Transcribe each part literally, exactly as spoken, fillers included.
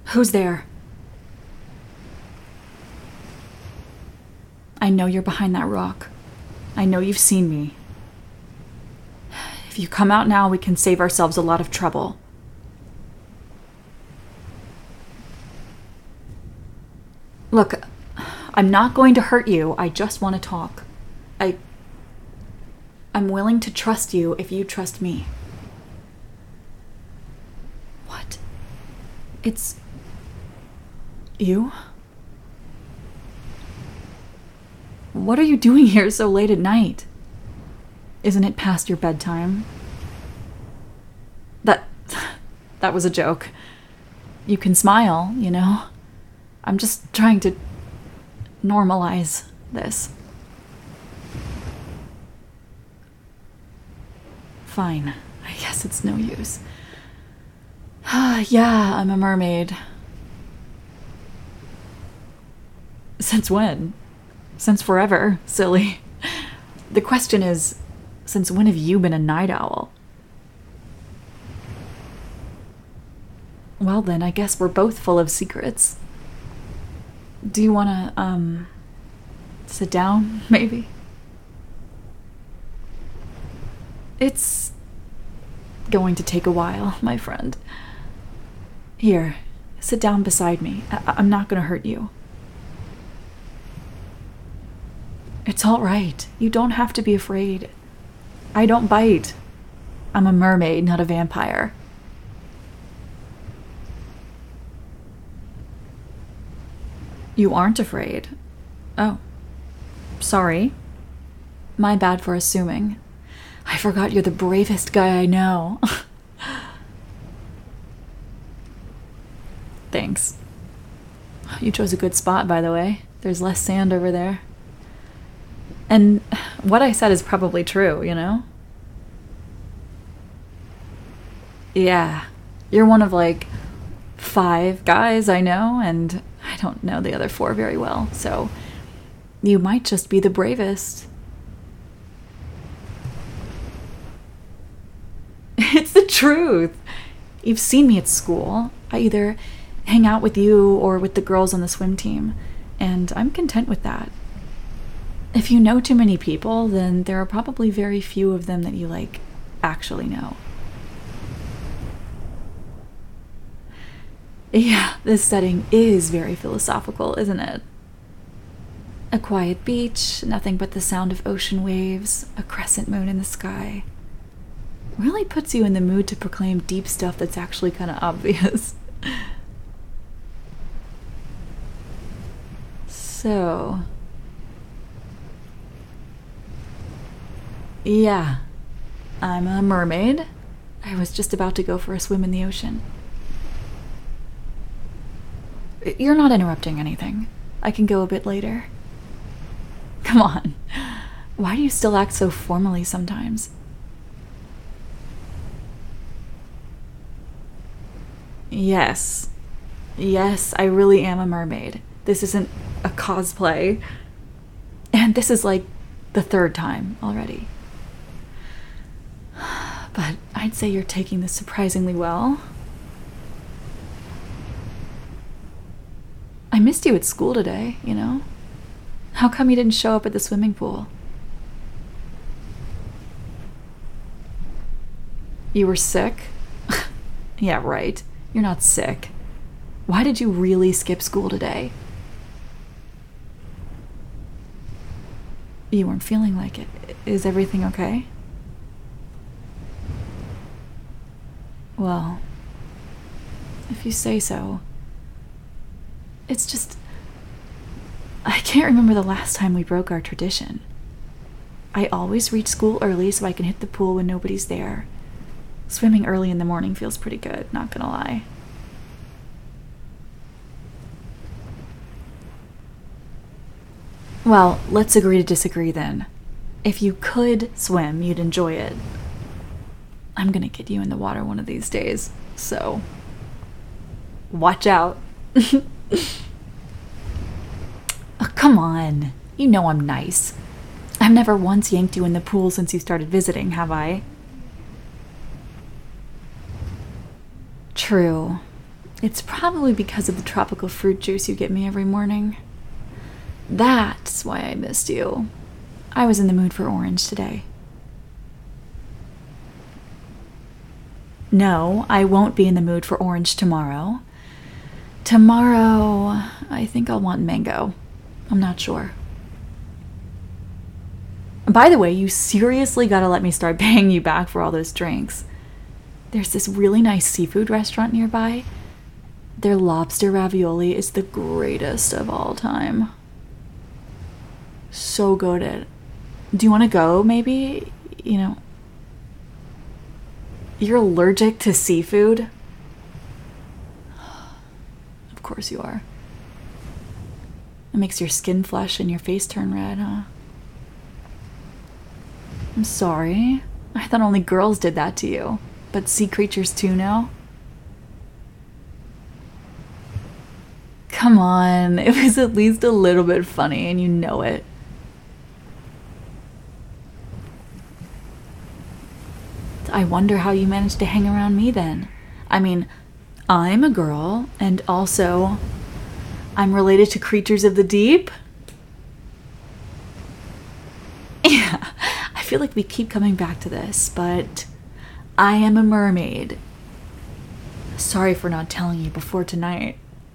Who's there? I know you're behind that rock. I know you've seen me. If you come out now, we can save ourselves a lot of trouble. Look, I'm not going to hurt you. I just want to talk. I... I'm willing to trust you if you trust me. What? It's... you? What are you doing here so late at night? Isn't it past your bedtime? That... that was a joke. You can smile, you know? I'm just trying to normalize this. Fine. I guess it's no use. Yeah, I'm a mermaid. Since when? Since forever, silly. The question is, since when have you been a night owl? Well then, I guess we're both full of secrets. Do you want to, um, sit down, maybe? It's going to take a while, my friend. Here, sit down beside me. I- I'm not going to hurt you. It's all right. You don't have to be afraid. I don't bite. I'm a mermaid, not a vampire. You aren't afraid. Oh. Sorry. My bad for assuming. I forgot you're the bravest guy I know. Thanks. You chose a good spot, by the way. There's less sand over there. And what I said is probably true, you know? Yeah. You're one of, like, five guys I know, and I don't know the other four very well, so you might just be the bravest. It's the truth. You've seen me at school. I either hang out with you or with the girls on the swim team, and I'm content with that. If you know too many people, then there are probably very few of them that you, like, actually know. Yeah, this setting is very philosophical, isn't it? A quiet beach, nothing but the sound of ocean waves, a crescent moon in the sky. Really puts you in the mood to proclaim deep stuff that's actually kind of obvious. So... yeah, I'm a mermaid. I was just about to go for a swim in the ocean. You're not interrupting anything. I can go a bit later. Come on. Why do you still act so formally sometimes? Yes. Yes, I really am a mermaid. This isn't a cosplay. And this is like the third time already. But I'd say you're taking this surprisingly well. I missed you at school today, you know? How come you didn't show up at the swimming pool? You were sick? Yeah, right. You're not sick. Why did you really skip school today? You weren't feeling like it. Is everything okay? Well, if you say so. It's just... I can't remember the last time we broke our tradition. I always reach school early so I can hit the pool when nobody's there. Swimming early in the morning feels pretty good, not gonna lie. Well, let's agree to disagree then. If you could swim, you'd enjoy it. I'm gonna get you in the water one of these days, so... watch out. Oh, come on. You know I'm nice. I've never once yanked you in the pool since you started visiting, have I? True. It's probably because of the tropical fruit juice you get me every morning. That's why I missed you. I was in the mood for orange today. No, I won't be in the mood for orange tomorrow. Tomorrow, I think I'll want mango. I'm not sure. By the way, you seriously gotta let me start paying you back for all those drinks. There's this really nice seafood restaurant nearby. Their lobster ravioli is the greatest of all time. So good. Do you want to go, maybe? You know, you're allergic to seafood? Of course you are. It makes your skin flush and your face turn red, huh? I'm sorry. I thought only girls did that to you. But sea creatures too now? Come on, it was at least a little bit funny and you know it. I wonder how you managed to hang around me then. I mean, I'm a girl, and also I'm related to creatures of the deep. Yeah, I feel like we keep coming back to this, but I am a mermaid. Sorry for not telling you before tonight.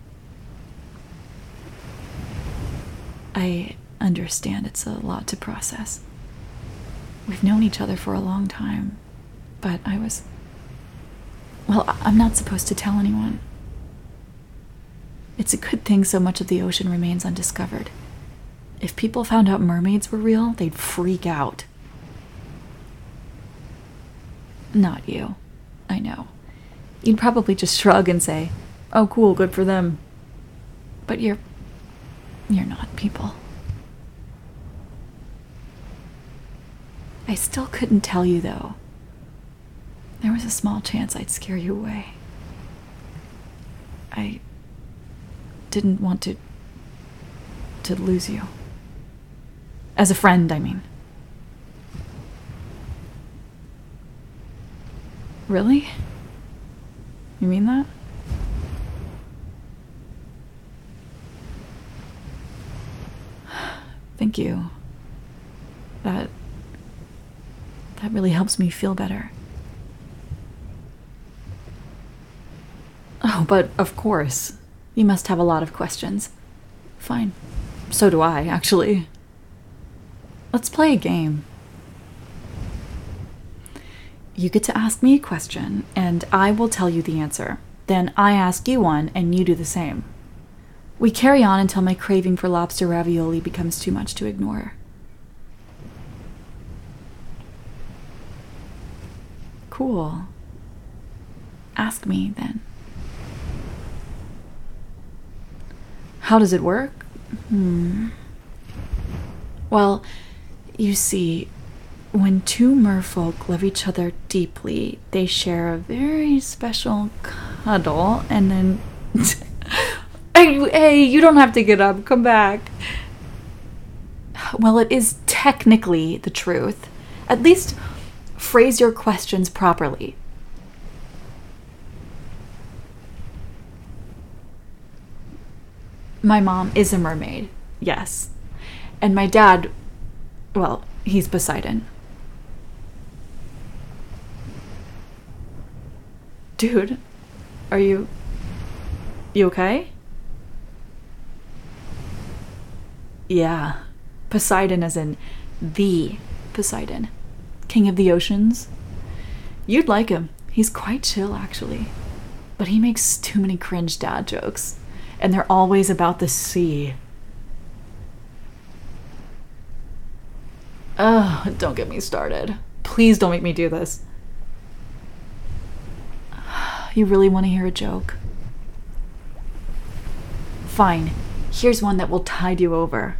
I understand it's a lot to process. We've known each other for a long time, but I was... Well, I'm not supposed to tell anyone. It's a good thing so much of the ocean remains undiscovered. If people found out mermaids were real, they'd freak out. Not you. I know. You'd probably just shrug and say, "Oh, cool, good for them." But you're... you're not people. I still couldn't tell you, though. There was a small chance I'd scare you away. I didn't want to... to lose you. As a friend, I mean. Really? You mean that? Thank you. That... that really helps me feel better. Oh, but of course. You must have a lot of questions. Fine. So do I, actually. Let's play a game. You get to ask me a question, and I will tell you the answer. Then I ask you one, and you do the same. We carry on until my craving for lobster ravioli becomes too much to ignore. Cool. Ask me, then. How does it work? Hmm. Well, you see, when two merfolk love each other deeply, they share a very special cuddle, and then... hey, hey, you don't have to get up. Come back. Well, it is technically the truth. At least phrase your questions properly. My mom is a mermaid, yes. And my dad, well, he's Poseidon. Dude, are you... you okay? Yeah. Poseidon as in the Poseidon. King of the oceans. You'd like him. He's quite chill, actually. But he makes too many cringe dad jokes. And they're always about the sea. Ugh, don't get me started. Please don't make me do this. You really want to hear a joke? Fine. Here's one that will tide you over.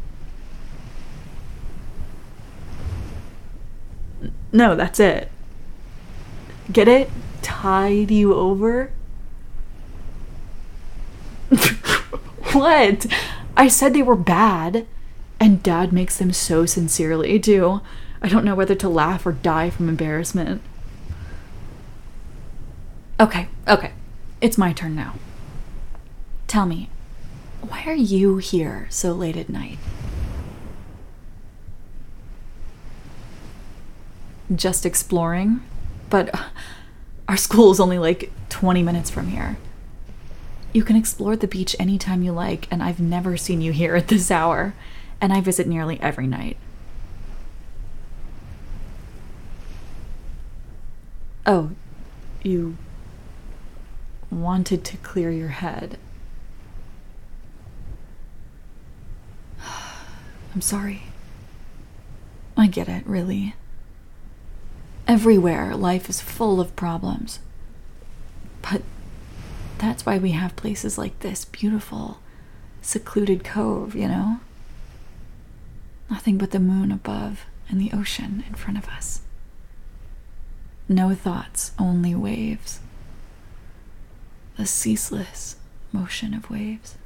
No, that's it. Get it? Tide you over? What? I said they were bad. And Dad makes them so sincerely, too. I don't know whether to laugh or die from embarrassment. Okay, okay. It's my turn now. Tell me, why are you here so late at night? Just exploring? But our school is only like twenty minutes from here. You can explore the beach anytime you like, and I've never seen you here at this hour, and I visit nearly every night. Oh, you wanted to clear your head. I'm sorry. I get it, really. Everywhere, life is full of problems. But that's why we have places like this beautiful, secluded cove, you know? Nothing but the moon above and the ocean in front of us. No thoughts, only waves. The ceaseless motion of waves.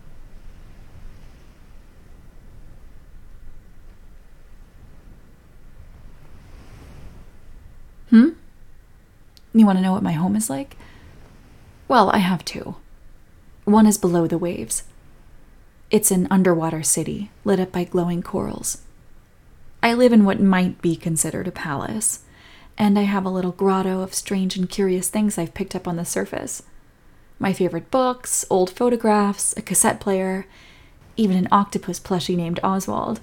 Hmm? You want to know what my home is like? Well, I have two. One is below the waves. It's an underwater city, lit up by glowing corals. I live in what might be considered a palace, and I have a little grotto of strange and curious things I've picked up on the surface. My favorite books, old photographs, a cassette player, even an octopus plushie named Oswald.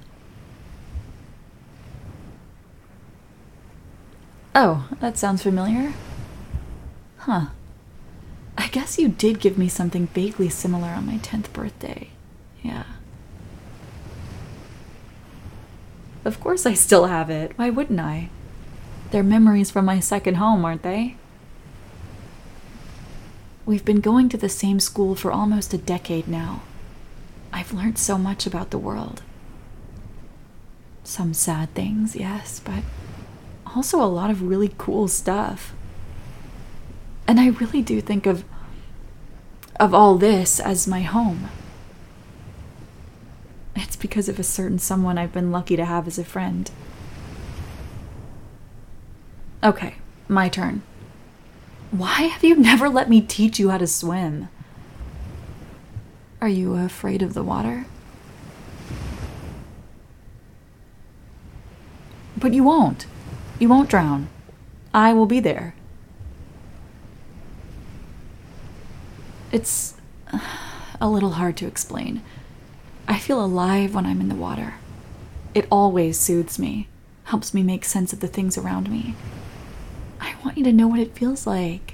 Oh, that sounds familiar. Huh. I guess you did give me something vaguely similar on my tenth birthday. Yeah. Of course I still have it. Why wouldn't I? They're memories from my second home, aren't they? We've been going to the same school for almost a decade now. I've learned so much about the world. Some sad things, yes, but also a lot of really cool stuff. And I really do think of of all this as my home. It's because of a certain someone I've been lucky to have as a friend. Okay, my turn. Why have you never let me teach you how to swim? Are you afraid of the water? But you won't. You won't drown. I will be there. It's a little hard to explain. I feel alive when I'm in the water. It always soothes me, helps me make sense of the things around me. I want you to know what it feels like.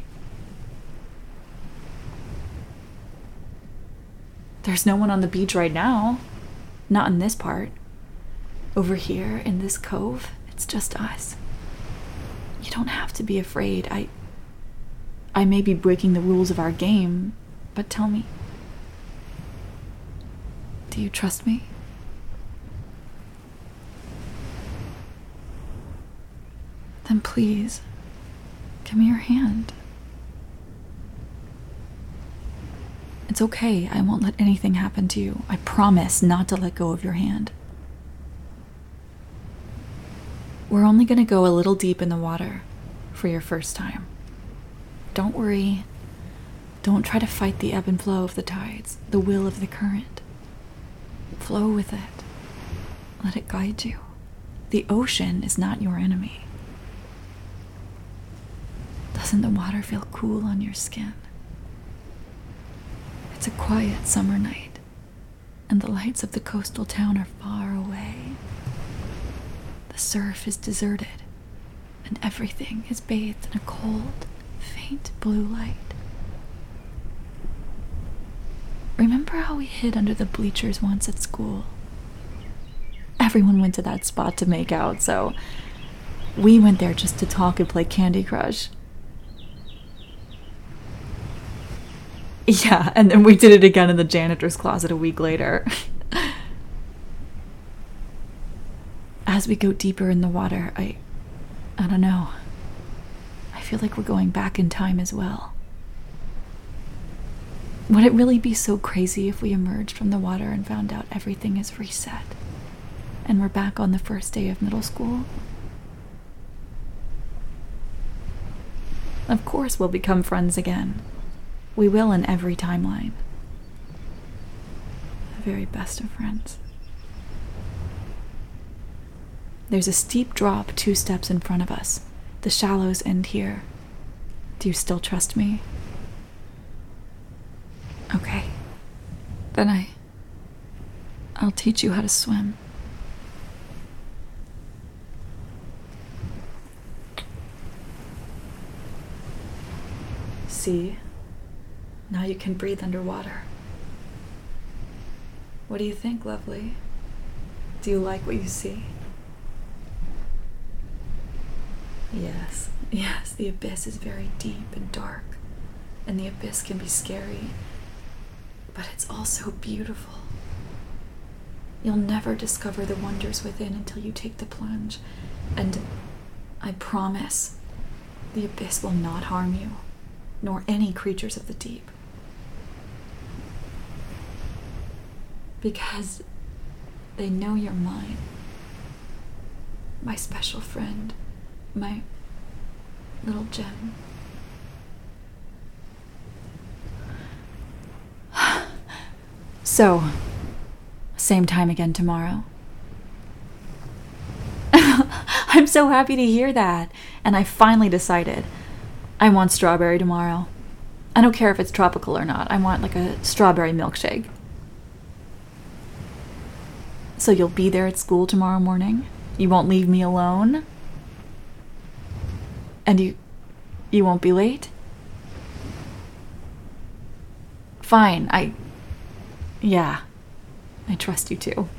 There's no one on the beach right now. Not in this part. Over here, in this cove, it's just us. You don't have to be afraid. I... I may be breaking the rules of our game, but tell me. Do you trust me? Then please, give me your hand. It's okay. I won't let anything happen to you. I promise not to let go of your hand. We're only going to go a little deep in the water for your first time. Don't worry. Don't try to fight the ebb and flow of the tides, the will of the current. Flow with it. Let it guide you. The ocean is not your enemy. Doesn't the water feel cool on your skin? It's a quiet summer night, and the lights of the coastal town are far away. The surf is deserted, and everything is bathed in a cold, faint blue light. Remember how we hid under the bleachers once at school? Everyone went to that spot to make out, so we went there just to talk and play Candy Crush. Yeah, and then we did it again in the janitor's closet a week later. As we go deeper in the water, I... I don't know. I feel like we're going back in time as well. Would it really be so crazy if we emerged from the water and found out everything is reset? And we're back on the first day of middle school? Of course we'll become friends again. We will in every timeline. The very best of friends. There's a steep drop two steps in front of us. The shallows end here. Do you still trust me? Okay. Then I... I'll teach you how to swim. See? Now you can breathe underwater. What do you think, lovely? Do you like what you see? Yes, yes, the abyss is very deep and dark, and the abyss can be scary, but it's also beautiful. You'll never discover the wonders within until you take the plunge, and I promise the abyss will not harm you, nor any creatures of the deep. Because they know you're mine, my special friend, my little gem. So, same time again tomorrow. I'm so happy to hear that. And I finally decided I want strawberry tomorrow. I don't care if it's tropical or not. I want like a strawberry milkshake. So you'll be there at school tomorrow morning? You won't leave me alone? And you you won't be late? Fine, I... Yeah, I trust you too.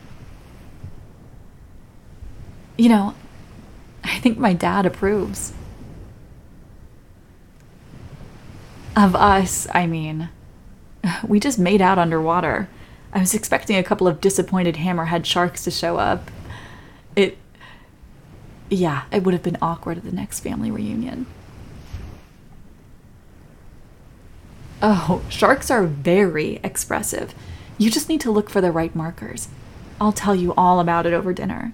You know, I think my dad approves. Of us, I mean. We just made out underwater. I was expecting a couple of disappointed hammerhead sharks to show up. It... Yeah, it would have been awkward at the next family reunion. Oh, sharks are very expressive. You just need to look for the right markers. I'll tell you all about it over dinner.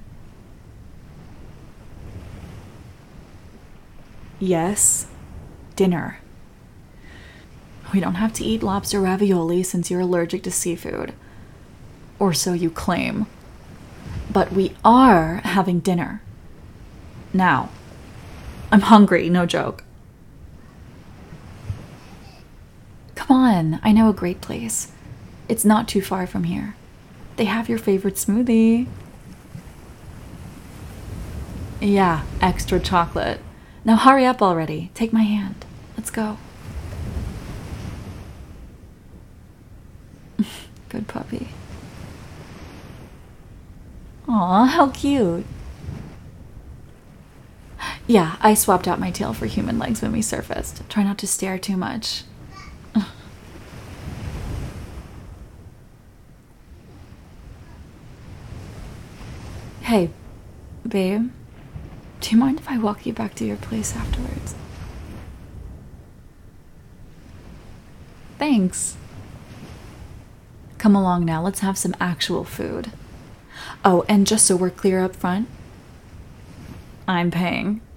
Yes, dinner. We don't have to eat lobster ravioli since you're allergic to seafood. Or so you claim. But we are having dinner. Now. I'm hungry, no joke. Come on, I know a great place. It's not too far from here. They have your favorite smoothie. Yeah, extra chocolate. Now hurry up already. Take my hand. Let's go. Good puppy. Aw, how cute. Yeah, I swapped out my tail for human legs when we surfaced. Try not to stare too much. Hey, babe, do you mind if I walk you back to your place afterwards? Thanks. Come along now, let's have some actual food. Oh, and just so we're clear up front, I'm paying.